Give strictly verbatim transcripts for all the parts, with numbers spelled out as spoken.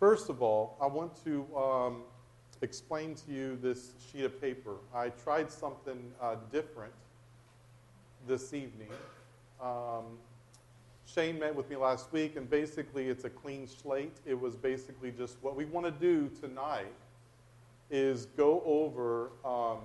first of all, I want to um, explain to you this sheet of paper. I tried something uh, different this evening. Um, Shane met with me last week, and basically it's a clean slate. It was basically just what we want to do tonight is go over um,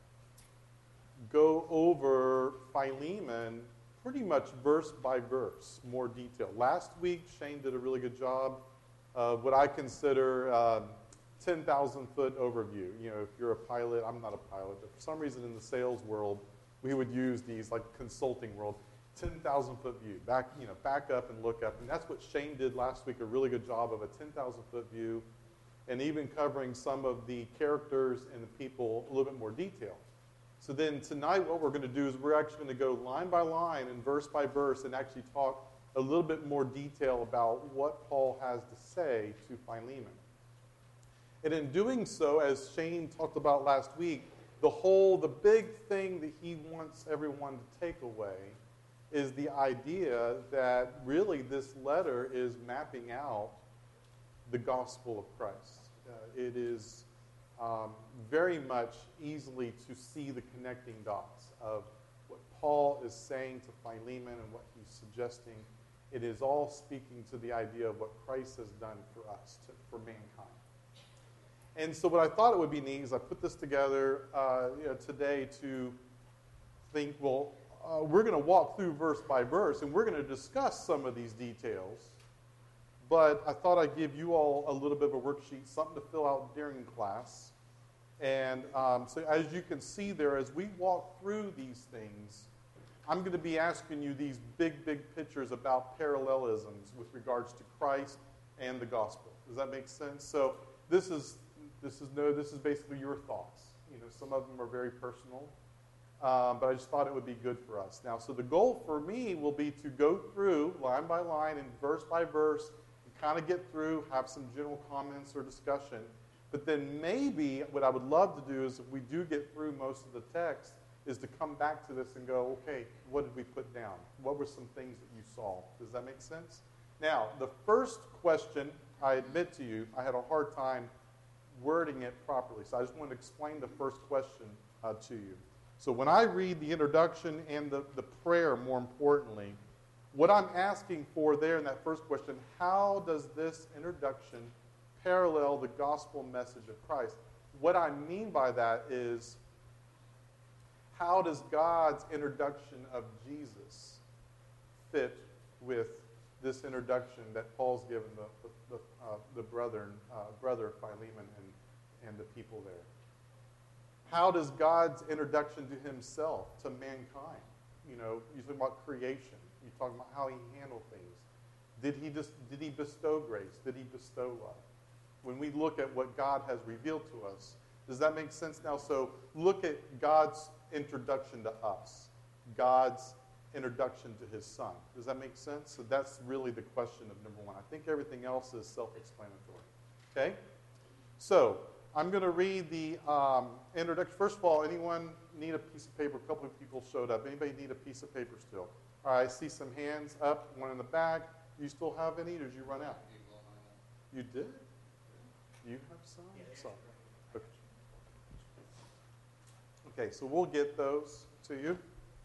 go over Philemon pretty much verse by verse, more detail. Last week, Shane did a really good job of what I consider um, ten thousand foot overview. You know, if you're a pilot, I'm not a pilot, but for some reason in the sales world, we would use these, like consulting world, ten thousand foot view. Back, you know, back up and look up. And that's what Shane did last week, a really good job of a ten thousand foot view, and even covering some of the characters and the people a little bit more detail. So then tonight what we're going to do is we're actually going to go line by line and verse by verse and actually talk a little bit more detail about what Paul has to say to Philemon. And in doing so, as Shane talked about last week, the whole, the big thing that he wants everyone to take away is the idea that really this letter is mapping out the gospel of Christ. Uh, it is um, very much easily to see the connecting dots of what Paul is saying to Philemon and what he's suggesting. It is all speaking to the idea of what Christ has done for us, to, for mankind. And so what I thought it would be neat is I put this together uh, you know, today to think, well, uh, we're going to walk through verse by verse, and we're going to discuss some of these details. But I thought I'd give you all a little bit of a worksheet, something to fill out during class. And um, so as you can see there, as we walk through these things, I'm going to be asking you these big, big pictures about parallelisms with regards to Christ and the gospel. Does that make sense? So this is this is no, this is basically your thoughts. You know, some of them are very personal, um, but I just thought it would be good for us. Now, so the goal for me will be to go through line by line and verse by verse, and kind of get through, have some general comments or discussion. But then maybe what I would love to do is, if we do get through most of the text, is to come back to this and go, okay, what did we put down? What were some things that you saw? Does that make sense? Now, the first question, I admit to you, I had a hard time wording it properly. So I just want to explain the first question uh, to you. So when I read the introduction and the, the prayer, more importantly, what I'm asking for there in that first question, how does this introduction parallel the gospel message of Christ? What I mean by that is, how does God's introduction of Jesus fit with this introduction that Paul's given the the, uh, the brother, uh, brother Philemon and, and the people there? How does God's introduction to himself, to mankind? You know, you talk about creation. You talk about how he handled things. Did he just did he bestow grace? Did he bestow love? When we look at what God has revealed to us, does that make sense now? So look at God's introduction to us, God's introduction to his son. Does that make sense? So that's really the question of number one. I think everything else is self-explanatory. Okay? So I'm going to read the um, introduction. First of all, anyone need a piece of paper? A couple of people showed up. Anybody need a piece of paper still? All right, I see some hands up, one in the back. You still have any, or did you run out? You did? You have some? Some. Okay. Okay, so we'll get those to you.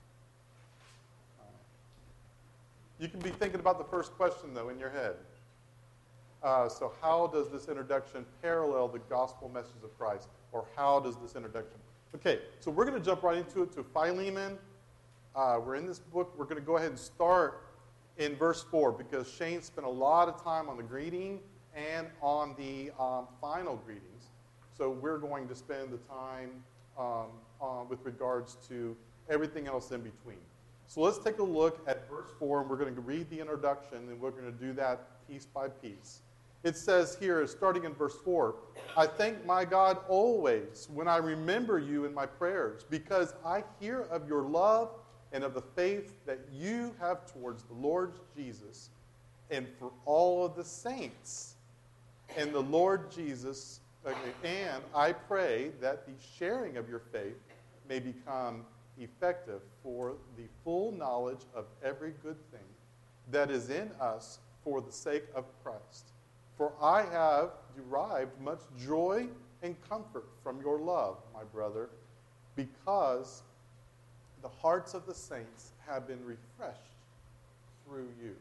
You can be thinking about the first question, though, in your head. Uh, so how does this introduction parallel the gospel message of Christ? Or how does this introduction? Okay, so we're going to jump right into it, to Philemon. Uh, we're in this book. We're going to go ahead and start in verse four, because Shane spent a lot of time on the greeting and on the um, final greetings. So we're going to spend the time um, uh, with regards to everything else in between. So let's take a look at verse four, and we're going to read the introduction, and we're going to do that piece by piece. It says here, starting in verse four, I thank my God always when I remember you in my prayers, because I hear of your love and of the faith that you have towards the Lord Jesus and for all of the saints and the Lord Jesus. Okay, and I pray that the sharing of your faith may become effective for the full knowledge of every good thing that is in us for the sake of Christ, For I have derived much joy and comfort from your love, my brother, because the hearts of the saints have been refreshed through you.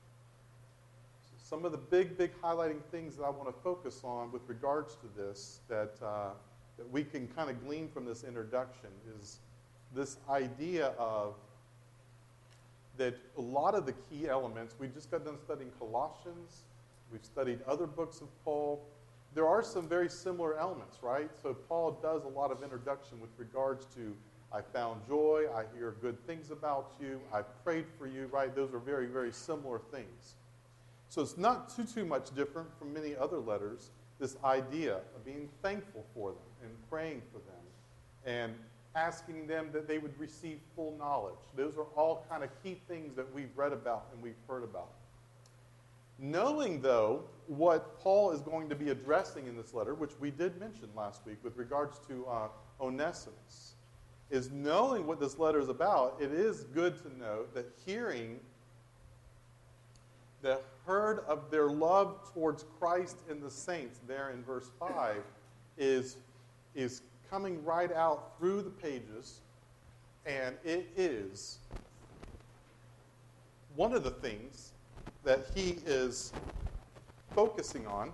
So some of the big, big highlighting things that I want to focus on with regards to this that, uh, that we can kind of glean from this introduction is this idea of that a lot of the key elements, we just got done studying Colossians, we've studied other books of Paul. There are some very similar elements, right? So Paul does a lot of introduction with regards to, I found joy, I hear good things about you, I prayed for you, right? Those are very, very similar things. So it's not too, too much different from many other letters, this idea of being thankful for them and praying for them and asking them that they would receive full knowledge. Those are all kind of key things that we've read about and we've heard about. Knowing, though, what Paul is going to be addressing in this letter, which we did mention last week with regards to uh, Onesimus, is knowing what this letter is about, it is good to note that hearing the heard of their love towards Christ and the saints there in verse five is, is coming right out through the pages, and it is one of the things that he is focusing on.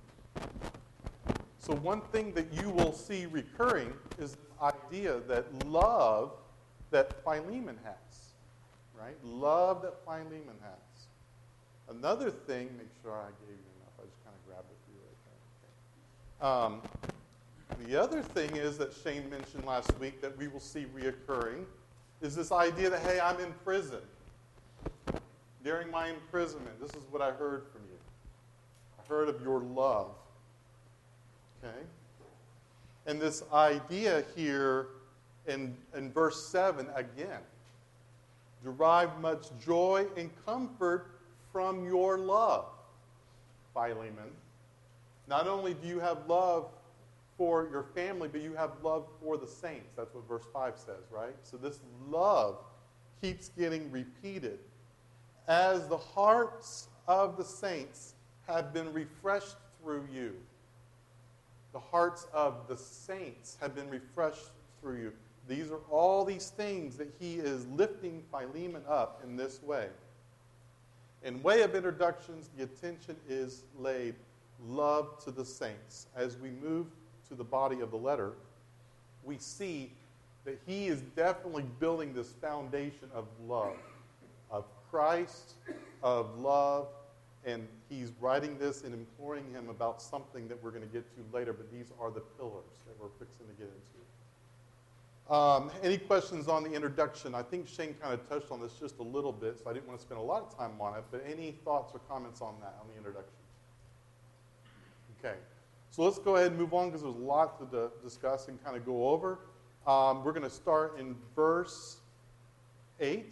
So one thing that you will see recurring is the idea that love that Philemon has, right? Love that Philemon has. Another thing, make sure I gave you enough. I just kind of grabbed it for you right there. Okay. Um, the other thing is that Shane mentioned last week that we will see reoccurring is this idea that, hey, I'm in prison. During my imprisonment, this is what I heard from you. I heard of your love. Okay? And this idea here in, in verse seven, again, derive much joy and comfort from your love, Philemon. Not only do you have love for your family, but you have love for the saints. That's what verse five says, right? So this love keeps getting repeated. As the hearts of the saints have been refreshed through you. The hearts of the saints have been refreshed through you. These are all these things that he is lifting Philemon up in this way. In way of introductions, the attention is laid, love to the saints. As we move to the body of the letter, we see that he is definitely building this foundation of love, of Christ, of love, and he's writing this and imploring him about something that we're going to get to later, but these are the pillars that we're fixing to get into. Um, any questions on the introduction? I think Shane kind of touched on this just a little bit, so I didn't want to spend a lot of time on it, but any thoughts or comments on that, on the introduction? Okay, so let's go ahead and move on because there's a lot to d- discuss and kind of go over. Um, we're going to start in verse eight.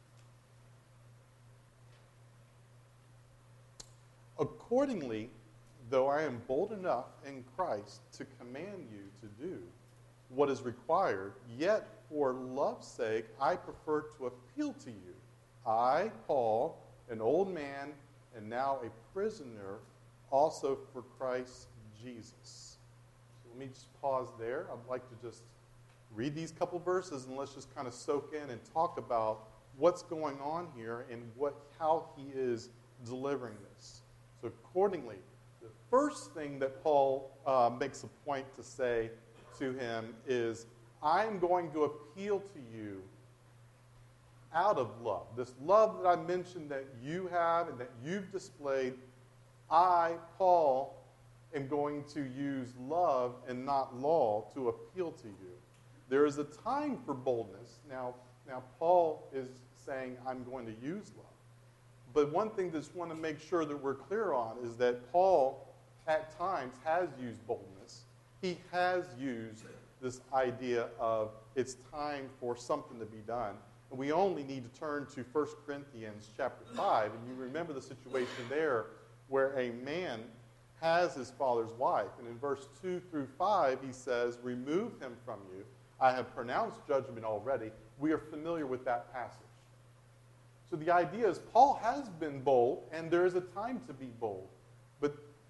Accordingly, though I am bold enough in Christ to command you to do what is required, yet for love's sake I prefer to appeal to you. I, Paul, an old man and now a prisoner, also for Christ Jesus. So let me just pause there. I'd like to just read these couple verses and let's just kind of soak in and talk about what's going on here and what how he is delivering this. So accordingly, the first thing that Paul uh, makes a point to say to him is, I'm going to appeal to you out of love. This love that I mentioned that you have and that you've displayed, I, Paul, am going to use love and not law to appeal to you. There is a time for boldness. Now, now Paul is saying, I'm going to use love. But one thing that I just want to make sure that we're clear on is that Paul, at times, has used boldness. He has used this idea of it's time for something to be done. And we only need to turn to First Corinthians chapter five, and you remember the situation there where a man has his father's wife. And in verse two through five, he says, remove him from you. I have pronounced judgment already. We are familiar with that passage. So the idea is Paul has been bold, and there is a time to be bold. But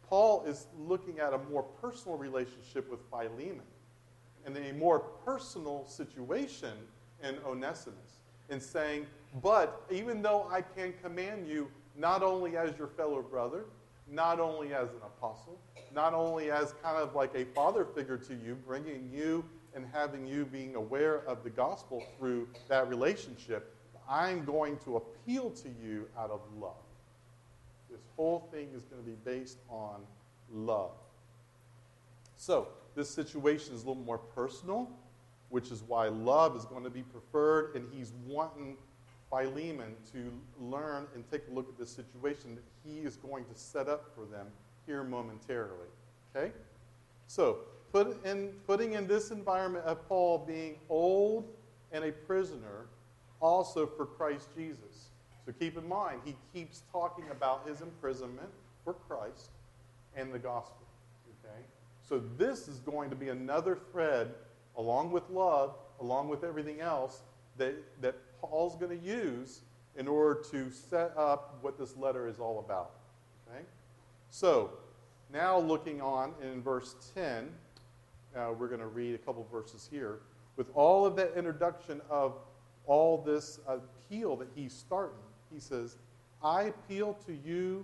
Paul is looking at a more personal relationship with Philemon and a more personal situation in Onesimus, and saying, but even though I can command you not only as your fellow brother, not only as an apostle, not only as kind of like a father figure to you, bringing you and having you being aware of the gospel through that relationship, I'm going to appeal to you out of love. This whole thing is going to be based on love. So this situation is a little more personal, which is why love is going to be preferred, and he's wanting Philemon to learn and take a look at this situation that he is going to set up for them here momentarily. Okay? So, put in, putting in this environment of Paul being old and a prisoner, also for Christ Jesus. So keep in mind, he keeps talking about his imprisonment for Christ and the gospel. Okay? So this is going to be another thread, along with love, along with everything else, that, that Paul's going to use in order to set up what this letter is all about. Okay? So, now looking on in verse ten, uh, we're going to read a couple verses here. With all of that introduction of all this appeal that he's starting, he says, I appeal to you,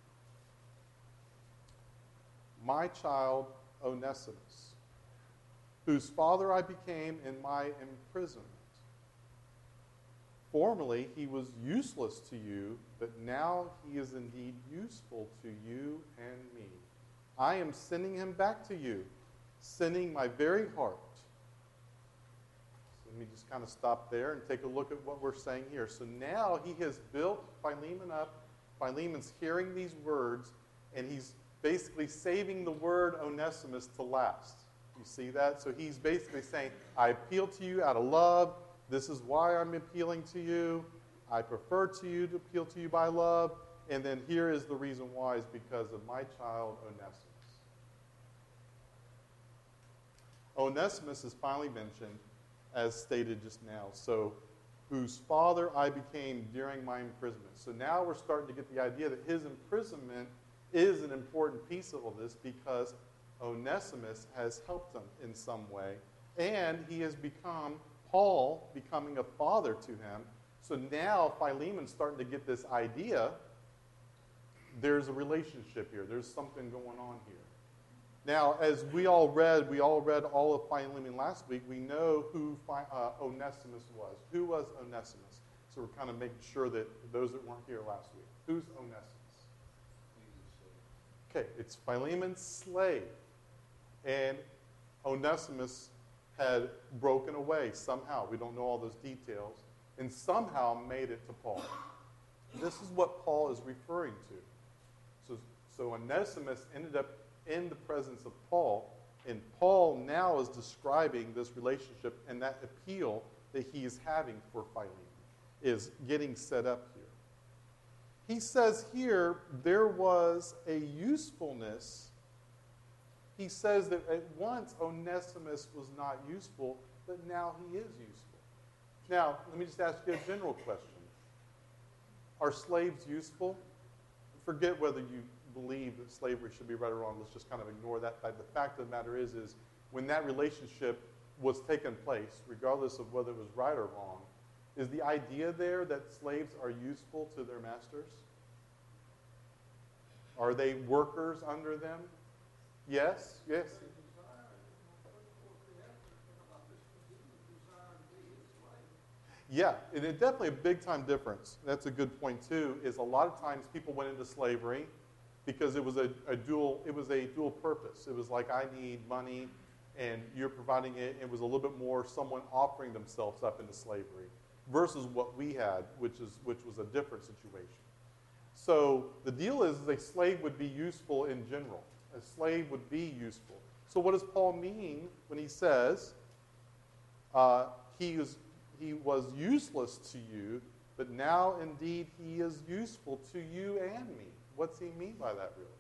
my child Onesimus, whose father I became in my imprisonment. Formerly he was useless to you, but now he is indeed useful to you and me. I am sending him back to you, sending my very heart. So let me just kind of stop there and take a look at what we're saying here. So now he has built Philemon up. Philemon's hearing these words, and he's basically saving the word Onesimus to last. You see that? So he's basically saying, I appeal to you out of love. This is why I'm appealing to you. I prefer to you to appeal to you by love. And then here is the reason why, is because of my child Onesimus. Onesimus is finally mentioned, as stated just now. So, whose father I became during my imprisonment. So now we're starting to get the idea that his imprisonment is an important piece of all this, because Onesimus has helped him in some way. And he has become, Paul becoming a father to him. So now Philemon's starting to get this idea. There's a relationship here. There's something going on here. Now, as we all read, we all read all of Philemon last week. We know who uh, Onesimus was. Who was Onesimus? So we're kind of making sure that those that weren't here last week. Who's Onesimus? Okay, it's Philemon's slave. And Onesimus had broken away somehow. We don't know all those details. And somehow made it to Paul. This is what Paul is referring to. So, so Onesimus ended up in the presence of Paul, and Paul now is describing this relationship, and that appeal that he is having for Philemon is getting set up here. He says here there was a usefulness. He says that at once Onesimus was not useful, but now he is useful. Now, let me just ask you a general question. Are slaves useful? Forget whether you believe that slavery should be right or wrong. Let's just kind of ignore that. But the fact of the matter is, is when that relationship was taking place, regardless of whether it was right or wrong, is the idea there that slaves are useful to their masters? Are they workers under them? Yes? Yes? Yeah, and it's definitely a big-time difference. That's a good point, too, is a lot of times people went into slavery because it was a, a dual it was a dual purpose. It was like, I need money, and you're providing it. It was a little bit more someone offering themselves up into slavery versus what we had, which is which was a different situation. So the deal is, is a slave would be useful in general. A slave would be useful. So what does Paul mean when he says uh, he is he was useless to you, but now indeed he is useful to you and me? What's he mean by that, really?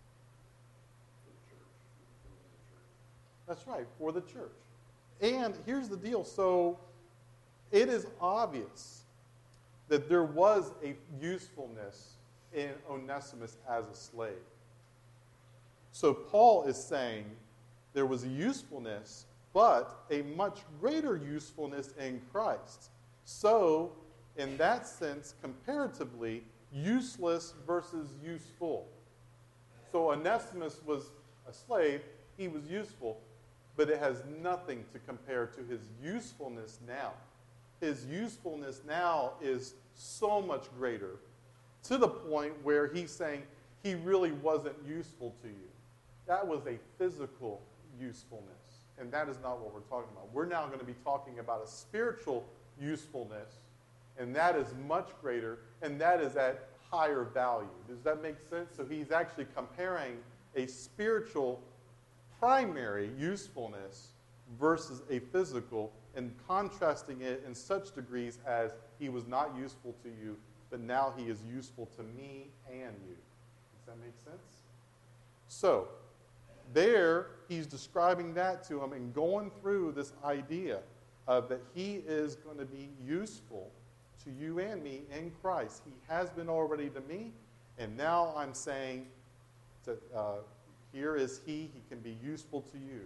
That's right, for the church. And here's the deal. So it is obvious that there was a usefulness in Onesimus as a slave. So Paul is saying there was a usefulness, but a much greater usefulness in Christ. So, in that sense, comparatively, useless versus useful. So Onesimus was a slave, he was useful, but it has nothing to compare to his usefulness now. His usefulness now is so much greater, to the point where he's saying he really wasn't useful to you. That was a physical usefulness, and that is not what we're talking about. We're now going to be talking about a spiritual usefulness, and that is much greater, and that is at higher value. Does that make sense? So he's actually comparing a spiritual primary usefulness versus a physical, and contrasting it in such degrees as he was not useful to you, but now he is useful to me and you. Does that make sense? So, there, he's describing that to him and going through this idea of that he is going to be useful to you and me in Christ. He has been already to me, and now I'm saying that uh, here is he, he can be useful to you.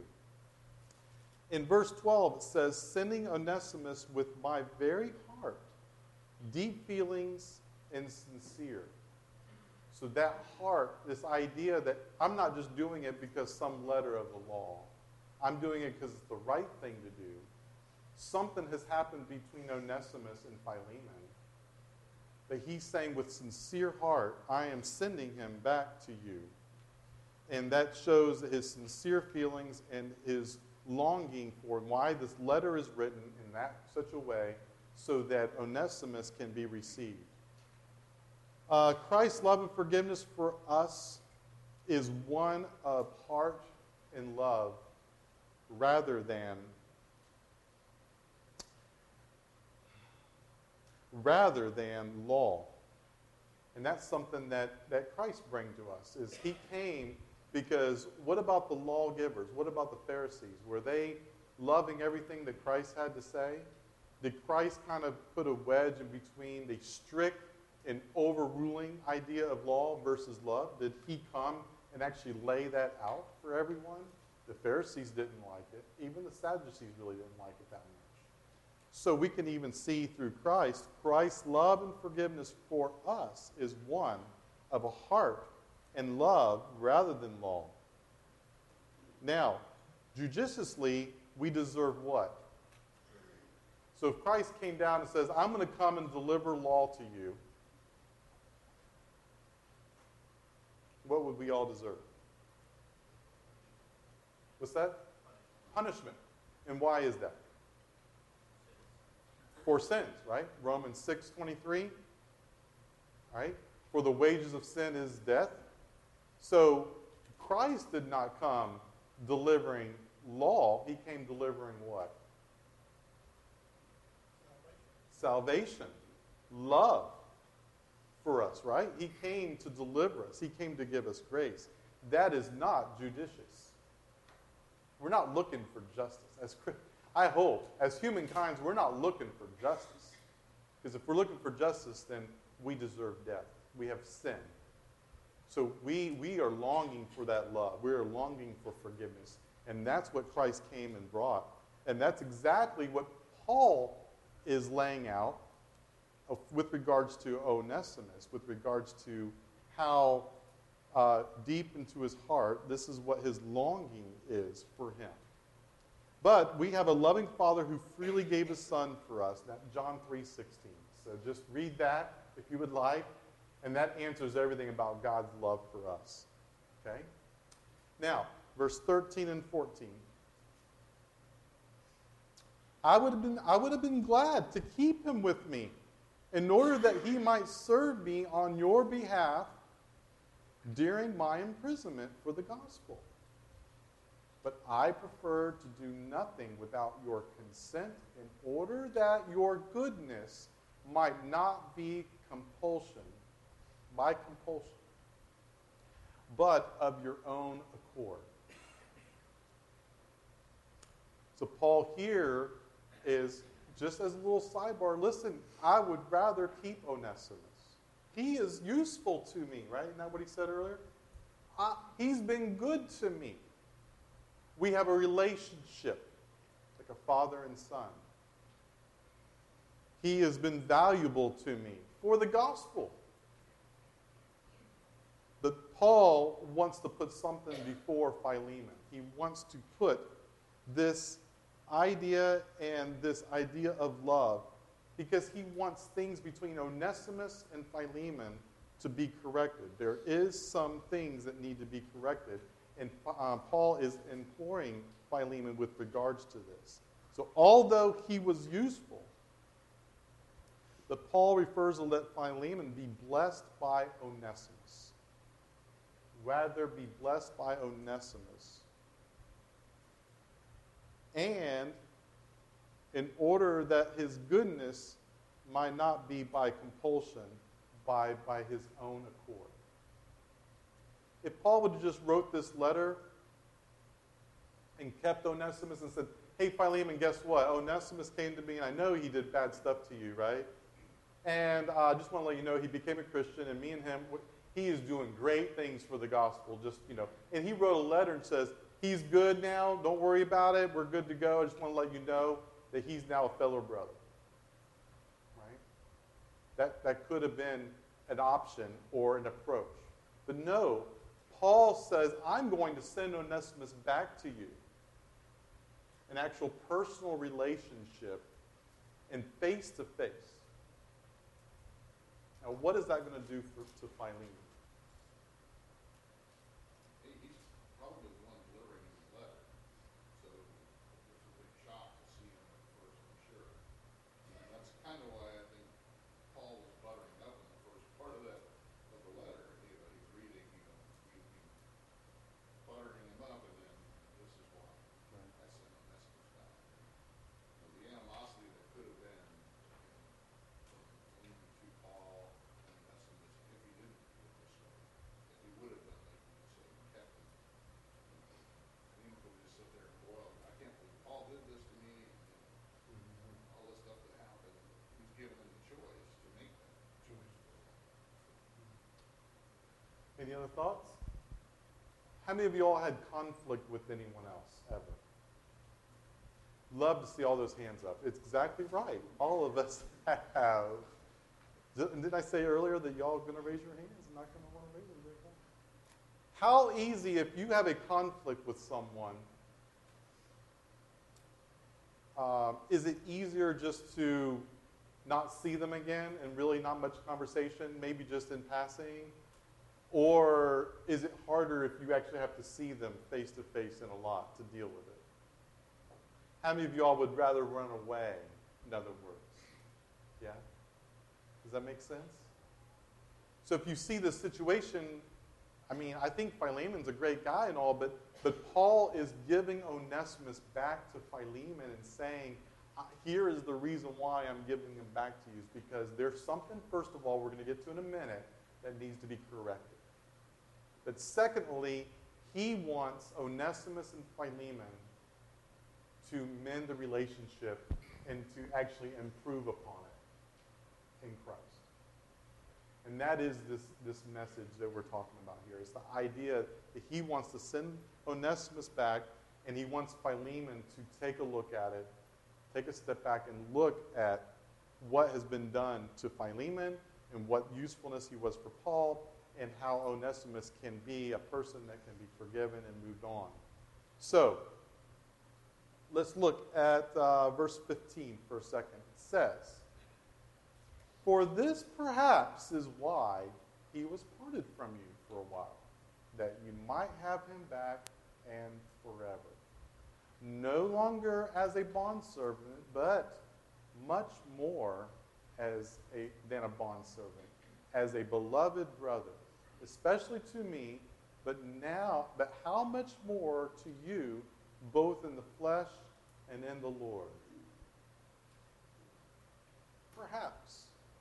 In verse twelve, it says, sending Onesimus with my very heart, deep feelings and sincere. So that heart, this idea that I'm not just doing it because some letter of the law. I'm doing it because it's the right thing to do. Something has happened between Onesimus and Philemon. But he's saying with sincere heart, I am sending him back to you. And that shows his sincere feelings and his longing for why this letter is written in that such a way so that Onesimus can be received. Uh, Christ's love and forgiveness for us is one of heart and love rather than rather than law. And that's something that, that Christ brings to us, is he came because what about the lawgivers? What about the Pharisees? Were they loving everything that Christ had to say? Did Christ kind of put a wedge in between the strict and overruling idea of law versus love? Did he come and actually lay that out for everyone? The Pharisees didn't like it. Even the Sadducees really didn't like it that much. So we can even see through Christ, Christ's love and forgiveness for us is one of a heart and love rather than law. Now, judiciously, we deserve what? So if Christ came down and says, I'm going to come and deliver law to you, what would we all deserve? What's that? Punishment. And why is that? For sins, right? Romans six twenty-three. Right? For the wages of sin is death. So Christ did not come delivering law. He came delivering what? Salvation. Salvation. Love for us, right? He came to deliver us. He came to give us grace. That is not judicious. We're not looking for justice. As I hope, as humankind, we're not looking for justice. Because if we're looking for justice, then we deserve death. We have sinned. So we, we are longing for that love. We are longing for forgiveness. And that's what Christ came and brought. And that's exactly what Paul is laying out with regards to Onesimus, with regards to how uh, deep into his heart, this is what his longing is for him. But we have a loving Father who freely gave his Son for us. That's John three sixteen. So just read that if you would like. And that answers everything about God's love for us. Okay? Now, verse thirteen and fourteen. I would have been, I would have been glad to keep him with me in order that he might serve me on your behalf during my imprisonment for the gospel. But I prefer to do nothing without your consent in order that your goodness might not be compulsion, by compulsion, but of your own accord. So Paul here is, just as a little sidebar, listen, I would rather keep Onesimus. He is useful to me, right? Isn't that what he said earlier? I, he's been good to me. We have a relationship, like a father and son. He has been valuable to me for the gospel. But Paul wants to put something before Philemon. He wants to put this idea and this idea of love, because he wants things between Onesimus and Philemon to be corrected. There is some things that need to be corrected, and uh, Paul is imploring Philemon with regards to this. So although he was useful, but Paul refers to let Philemon be blessed by Onesimus. Rather be blessed by Onesimus. And in order that his goodness might not be by compulsion, by, by his own accord. If Paul would have just wrote this letter and kept Onesimus and said, hey, Philemon, guess what? Onesimus came to me, and I know he did bad stuff to you, right? And I uh, just want to let you know he became a Christian, and me and him, he is doing great things for the gospel. Just, you know, and he wrote a letter and says, he's good now. Don't worry about it. We're good to go. I just want to let you know that he's now a fellow brother. Right? That, that could have been an option or an approach. But no, Paul says, I'm going to send Onesimus back to you. An actual personal relationship and face-to-face. Now, what is that going to do for, to Philemon? He's probably the one delivering his letter, so it's a big shock to see him at first, I'm sure. And that's kind of why I think Paul was buttering up in the first part of that of the letter. You know, he's reading, you know, he, he buttering him up, and then this is why Right. I sent a message back. You know, the animosity that could have been to Paul and Onesimus if he didn't do it this way, if he would have done like you said, kept him. And he would just sit there and boil. I can't believe Paul did this to me, and mm-hmm. all this stuff that happened. He's given him the choice to make that choice. Any other thoughts? How many of you all had conflict with anyone else ever? Love to see all those hands up. It's exactly right. All of us have. Didn't I say earlier that y'all are going to raise your hands and not going to want to raise them? How easy, if you have a conflict with someone, um, is it easier just to not see them again and really not much conversation, maybe just in passing? Or is it harder if you actually have to see them face to face and a lot to deal with it? How many of y'all would rather run away, in other words? Yeah? Does that make sense? So if you see the situation, I mean, I think Philemon's a great guy and all, but, but Paul is giving Onesimus back to Philemon and saying, here is the reason why I'm giving him back to you, is because there's something, first of all, we're going to get to in a minute, that needs to be corrected. But secondly, he wants Onesimus and Philemon to mend the relationship and to actually improve upon it in Christ. And that is this, this message that we're talking about here. It's the idea that he wants to send Onesimus back, and he wants Philemon to take a look at it, take a step back and look at what has been done to Philemon and what usefulness he was for Paul, and how Onesimus can be a person that can be forgiven and moved on. So, let's look at uh, verse fifteen for a second. It says, for this perhaps is why he was parted from you for a while, that you might have him back and forever. No longer as a bondservant, but much more as a, than a bondservant, as a beloved brother, especially to me, but now, but how much more to you, both in the flesh and in the Lord. Perhaps.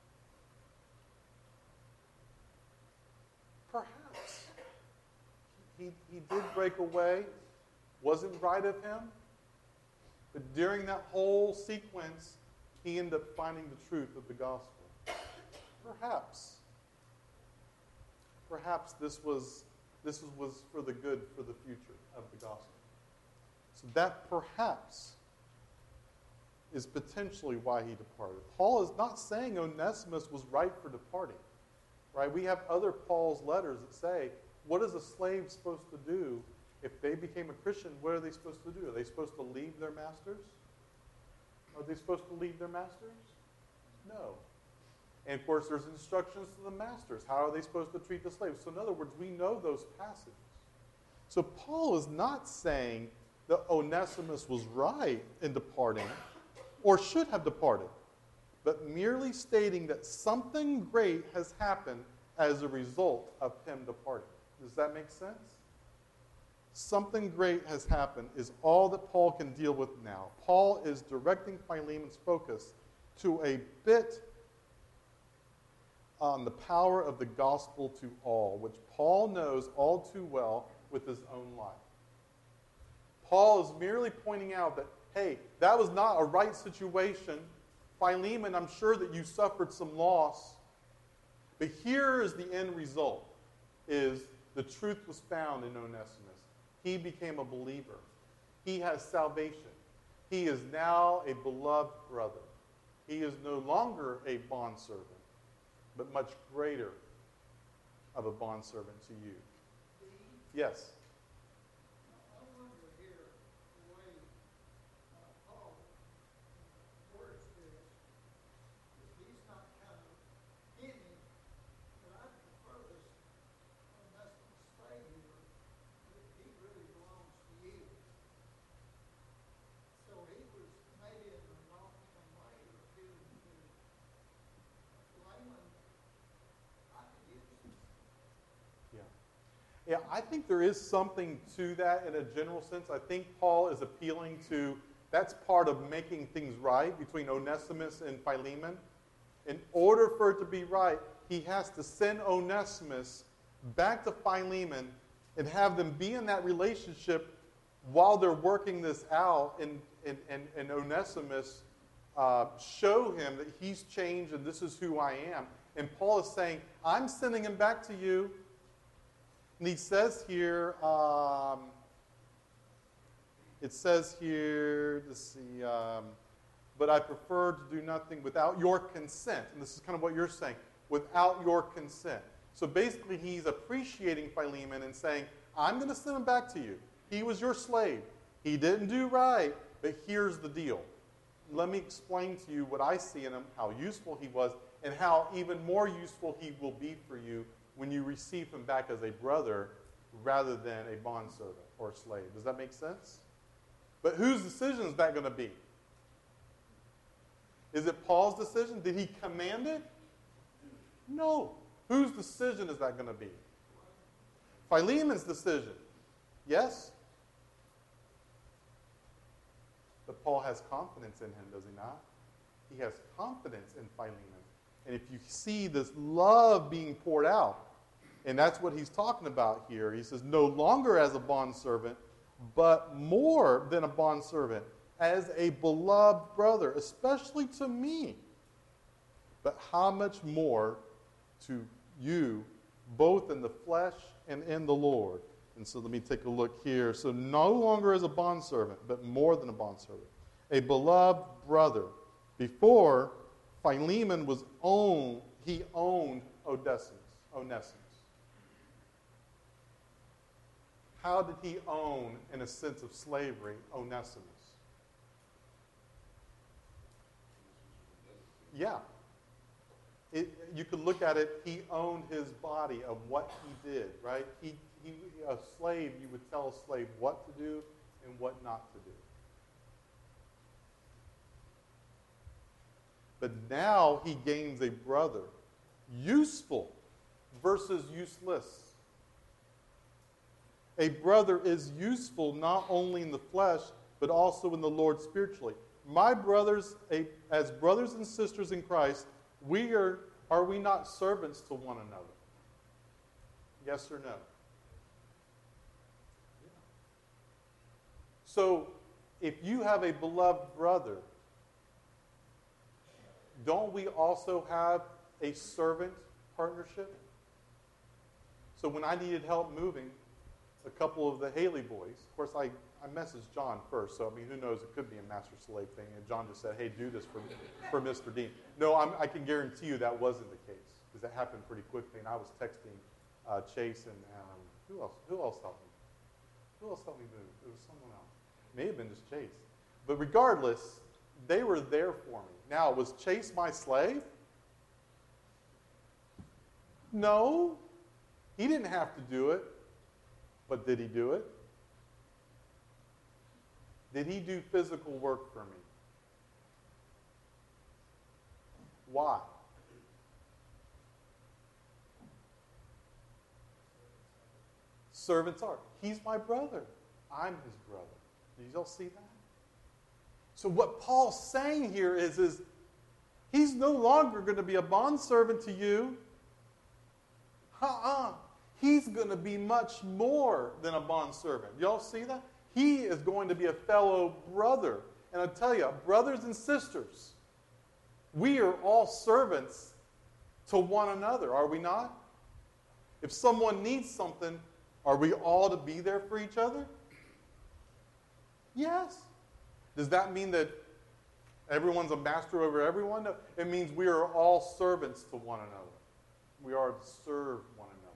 Perhaps. He, he did break away. Wasn't right of him. But during that whole sequence, he ended up finding the truth of the gospel. Perhaps. Perhaps this was This was for the good, for the future of the gospel. So that perhaps is potentially why he departed. Paul is not saying Onesimus was right for departing. Right? We have other Paul's letters that say, what is a slave supposed to do if they became a Christian? What are they supposed to do? Are they supposed to leave their masters? Are they supposed to leave their masters? No. And of course, there's instructions to the masters. How are they supposed to treat the slaves? So in other words, we know those passages. So Paul is not saying that Onesimus was right in departing or should have departed, but merely stating that something great has happened as a result of him departing. Does that make sense? Something great has happened is all that Paul can deal with now. Paul is directing Philemon's focus to a bit on the power of the gospel to all, which Paul knows all too well with his own life. Paul is merely pointing out that, hey, that was not a right situation. Philemon, I'm sure that you suffered some loss. But here is the end result, is the truth was found in Onesimus. He became a believer. He has salvation. He is now a beloved brother. He is no longer a bondservant, but much greater of a bondservant to you. Yes? I wonder here, the way uh, Paul words this, if he's not kind of hinting that I prefer this Onesimus slave here, that he really belongs to you. So he was maybe in the long-term way appealing to Philemon. I could use this. Yeah. Yeah, I think there is something to that in a general sense. I think Paul is appealing to, that's part of making things right between Onesimus and Philemon. In order for it to be right, he has to send Onesimus back to Philemon and have them be in that relationship while they're working this out, and, and, and, and Onesimus uh, show him that he's changed and this is who I am. And Paul is saying, I'm sending him back to you. And he says here, um, it says here, let's see, um, but I prefer to do nothing without your consent. And this is kind of what you're saying, without your consent. So basically he's appreciating Philemon and saying, I'm going to send him back to you. He was your slave. He didn't do right, but here's the deal. Let me explain to you what I see in him, how useful he was, and how even more useful he will be for you when you receive him back as a brother rather than a bondservant or slave. Does that make sense? But whose decision is that going to be? Is it Paul's decision? Did he command it? No. Whose decision is that going to be? Philemon's decision. Yes? But Paul has confidence in him, does he not? He has confidence in Philemon. And if you see this love being poured out, and that's what he's talking about here. He says, no longer as a bondservant, but more than a bondservant, as a beloved brother, especially to me. But how much more to you, both in the flesh and in the Lord. And so let me take a look here. So no longer as a bondservant, but more than a bondservant. A beloved brother. Before, Philemon was owned, he owned Onesimus. Onesimus. How did he own, in a sense of slavery, Onesimus? Yeah. It, you could look at it, he owned his body of what he did, right? He, he, a slave, you would tell a slave what to do and what not to do. But now he gains a brother, useful versus useless. A brother is useful not only in the flesh, but also in the Lord spiritually. My brothers, a, as brothers and sisters in Christ, we are, are we not servants to one another? Yes or no? So, if you have a beloved brother, don't we also have a servant partnership? So when I needed help moving a couple of the Haley boys, of course, I, I messaged John first, so I mean, who knows, it could be a master-slave thing, and John just said, hey, do this for, for Mister Dean. No, I'm, I can guarantee you that wasn't the case, because that happened pretty quickly, and I was texting uh, Chase and um, who else? Who else helped me? Who else helped me move? It was someone else. It may have been just Chase. But regardless, they were there for me. Now, was Chase my slave? No. He didn't have to do it. But did he do it? Did he do physical work for me? Why? Servant's heart. He's my brother. I'm his brother. Did y'all see that? So what Paul's saying here is, is he's no longer going to be a bondservant to you. Uh-uh. He's going to be much more than a bondservant. Y'all see that? He is going to be a fellow brother. And I tell you, brothers and sisters, we are all servants to one another, are we not? If someone needs something, are we all to be there for each other? Yes. Does that mean that everyone's a master over everyone? No. It means we are all servants to one another. We are to serve one another.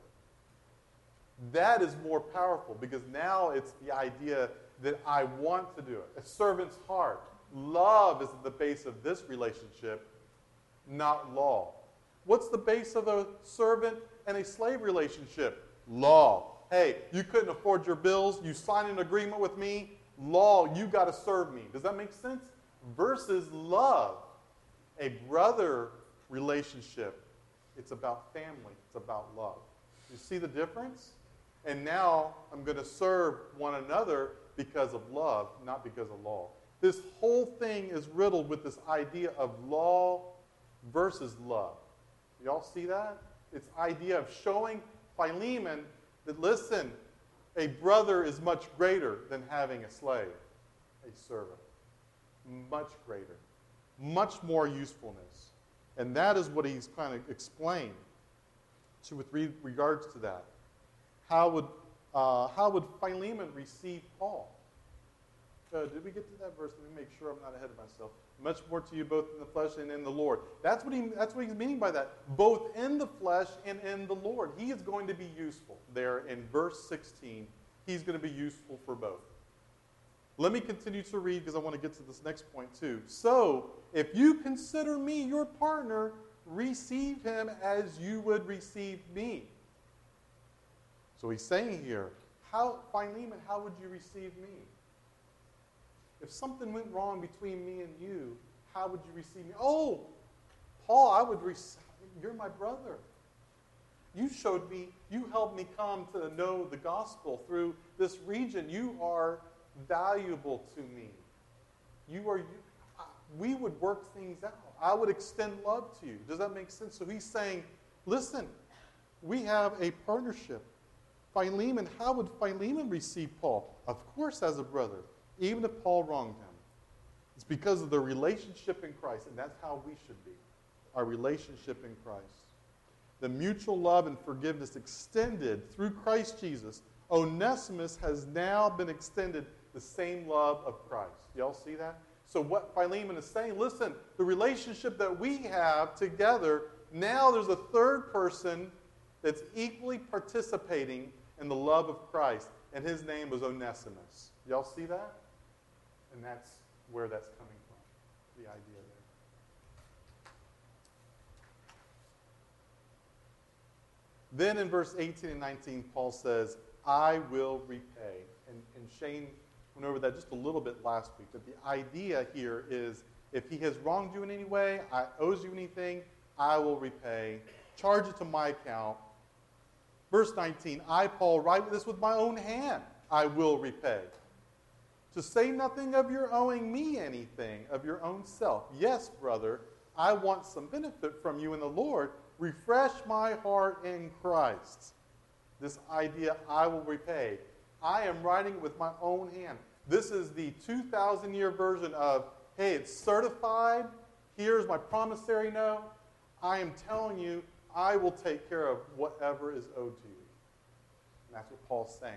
That is more powerful because now it's the idea that I want to do it. A servant's heart. Love is at the base of this relationship, not law. What's the base of a servant and a slave relationship? Law. Hey, you couldn't afford your bills. You signed an agreement with me. Law, you got to serve me. Does that make sense? Versus love, a brother relationship. It's about family. It's about love. You see the difference? And now I'm going to serve one another because of love, not because of law. This whole thing is riddled with this idea of law versus love. Y'all see that? It's idea of showing Philemon that, listen, a brother is much greater than having a slave, a servant. Much greater. Much more usefulness. And that is what he's kind of explained to, with re- regards to that. How would, uh, how would Philemon receive Paul? Uh, did we get to that verse? Let me make sure I'm not ahead of myself. Much more to you both in the flesh and in the Lord. That's what, he, that's what he's meaning by that. Both in the flesh and in the Lord. He is going to be useful. There in verse sixteen, he's going to be useful for both. Let me continue to read because I want to get to this next point too. So, if you consider me your partner, receive him as you would receive me. So he's saying here, how, Philemon, how would you receive me? If something went wrong between me and you, how would you receive me? Oh, Paul, I would receive, you're my brother. You showed me, you helped me come to know the gospel through this region. You are valuable to me. You are, you, we would work things out. I would extend love to you. Does that make sense? So he's saying, listen, we have a partnership. Philemon, how would Philemon receive Paul? Of course, as a brother, even if Paul wronged him. It's because of the relationship in Christ, and that's how we should be, our relationship in Christ. The mutual love and forgiveness extended through Christ Jesus. Onesimus has now been extended the same love of Christ. Y'all see that? So what Philemon is saying, listen, the relationship that we have together, now there's a third person that's equally participating in the love of Christ, and his name was Onesimus. Y'all see that? And that's where that's coming from, the idea there. Then in verse eighteen and nineteen, Paul says, I will repay. And, and Shane went over that just a little bit last week, but the idea here is if he has wronged you in any way, I owes you anything, I will repay. Charge it to my account. Verse nineteen, I, Paul, write this with my own hand. I will repay. To say nothing of your owing me anything of your own self. Yes, brother, I want some benefit from you in the Lord. Refresh my heart in Christ. This idea, I will repay. I am writing it with my own hand. This is the two thousand year version of, hey, it's certified. Here's my promissory note. I am telling you, I will take care of whatever is owed to you. And that's what Paul's saying.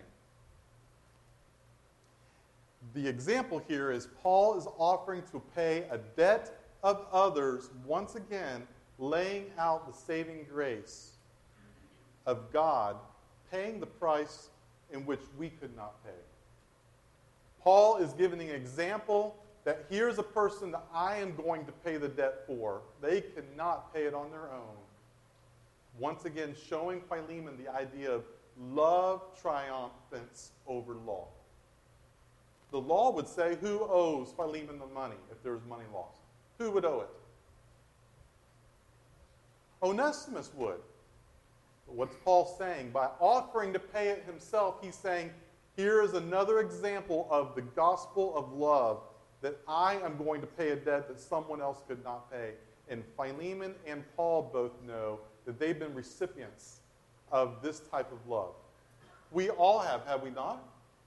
The example here is Paul is offering to pay a debt of others, once again, laying out the saving grace of God, paying the price in which we could not pay. Paul is giving an example that here's a person that I am going to pay the debt for. They cannot pay it on their own. Once again, showing Philemon the idea of love triumphants over law. The law would say, who owes Philemon the money if there was money lost? Who would owe it? Onesimus would. But what's Paul saying? By offering to pay it himself, he's saying, here is another example of the gospel of love, that I am going to pay a debt that someone else could not pay. And Philemon and Paul both know that they've been recipients of this type of love. We all have, have we not?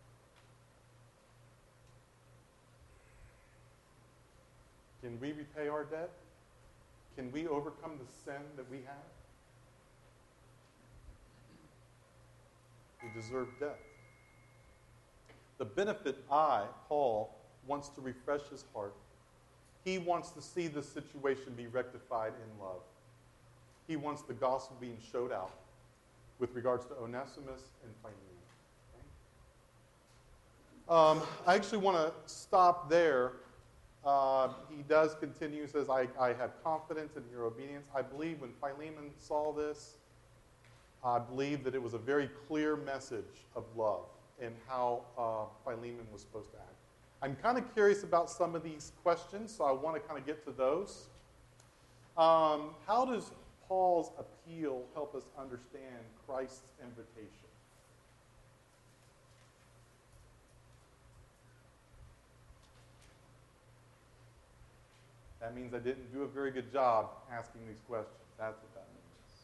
Can we repay our debt? Can we overcome the sin that we have? We deserve death. The benefit I, Paul, wants to refresh his heart. He wants to see this situation be rectified in love. He wants the gospel being showed out with regards to Onesimus and Philemon. Okay? Um, I actually want to stop there. Uh, he does continue, he says, I, I have confidence in your obedience. I believe when Philemon saw this, I believe that it was a very clear message of love and how uh, Philemon was supposed to act. I'm kind of curious about some of these questions, so I want to kind of get to those. Um, how does Paul's appeal help us understand Christ's invitation? That means I didn't do a very good job asking these questions. That's what that means.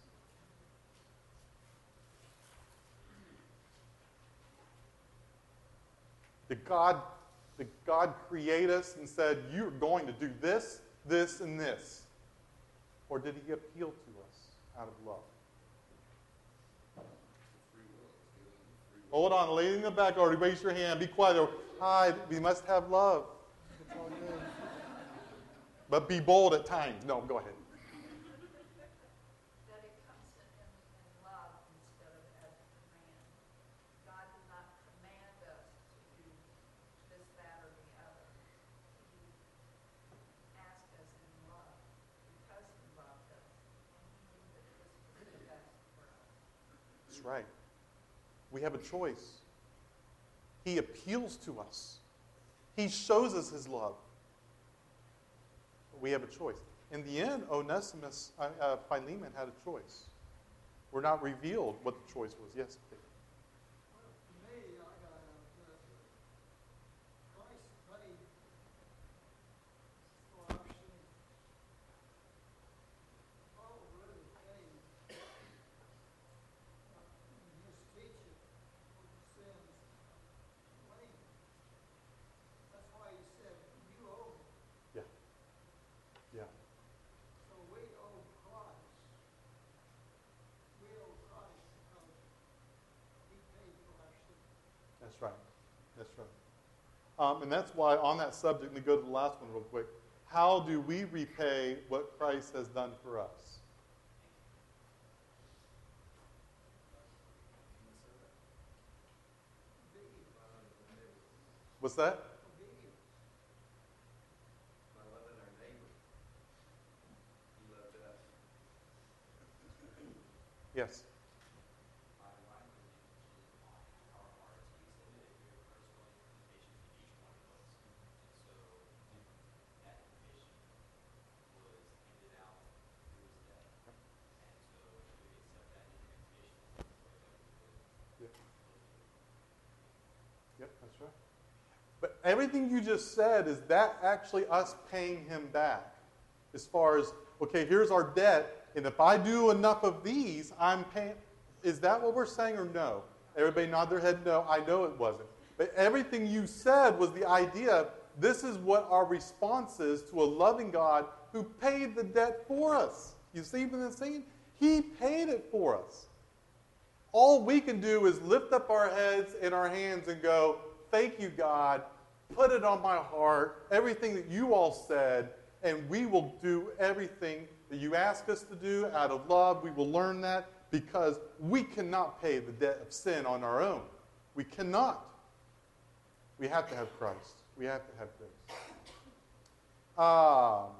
Did God, did God create us and said, you're going to do this, this, and this? Or did he appeal to us out of love? Free will. It's given free will. Hold on, lady in the back already raised your hand. Be quiet. Hi, we must have love. It's all good. But be bold at times. No, go ahead. That it comes in, in, in love instead of as a command. God did not command us to do this, that, or the other. He asked us in love because he loved us, and he knew that this was the best for us. That's right. We have a choice. He appeals to us. He shows us his love. We have a choice. In the end, Onesimus, uh, uh, Philemon had a choice. We're not revealed what the choice was. Yes, David. Well, to me, I got out of that, that Christ paid for our sins. Paul really paid uh, in his teaching for the sins of Wayne. That's why he said, you owe me. Yeah. Yeah. So we owe Christ. We owe Christ because he paid for our sins. That's right. That's right. Um, and that's why on that subject, let me go to the last one real quick. How do we repay what Christ has done for us? What's that? Obedience. By loving our neighbor, he loved us. Yes. By reminding our hearts, he extended a very personal invitation to each one of us. And so that invitation was handed out through his death. And so if we accept that invitation, that we would. Yep. Yep, that's right. But everything you just said, is that actually us paying him back? As far as, okay, here's our debt, and if I do enough of these, I'm paying. Is that what we're saying or no? Everybody nod their head no. I know it wasn't. But everything you said was the idea, this is what our response is to a loving God who paid the debt for us. You see what I'm saying? He paid it for us. all we can do is lift up our heads and our hands and go, thank you, God. Put it on my heart, everything that you all said, and we will do everything that you ask us to do out of love. We will learn that because we cannot pay the debt of sin on our own. We cannot. We have to have Christ. We have to have grace. Um,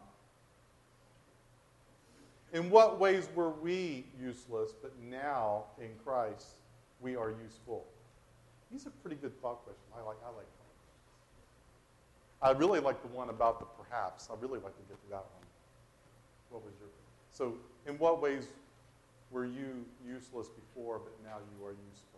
in what ways were we useless, but now in Christ we are useful? These are pretty good thought questions. I like. I like. I really like the one about the perhaps. I really like to get to that one. What was your? So, in what ways were you useless before, but now you are useful?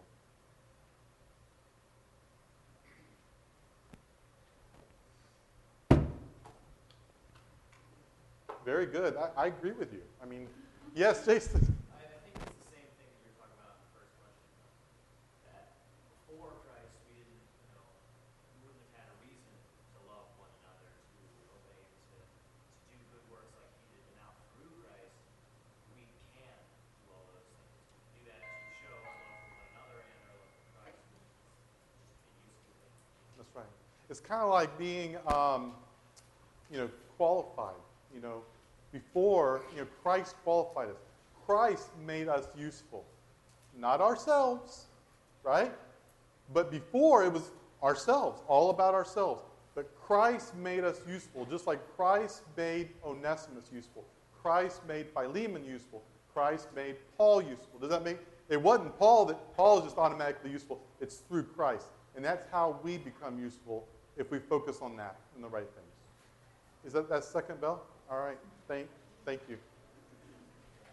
Very good. I, I agree with you. I mean, yes, Jason. I, I think it's the same thing that you were talking about in the first question. That before Christ, we didn't, you know, we wouldn't have had a reason to love one another, to obey, to, to do good works like He did. But now through Christ, we can do all those things. We can do that to show our love for one another and our love for Christ. Which is just a useful thing. That's right. It's kind of like being, um, you know, qualified. You know, before, you know, Christ qualified us. Christ made us useful. Not ourselves, right? But before it was ourselves, all about ourselves. But Christ made us useful, just like Christ made Onesimus useful. Christ made Philemon useful. Christ made Paul useful. Does that make, it wasn't Paul that, Paul is just automatically useful. It's through Christ. And that's how we become useful if we focus on that and the right things. Is that that second bell? All right. Thank, thank you.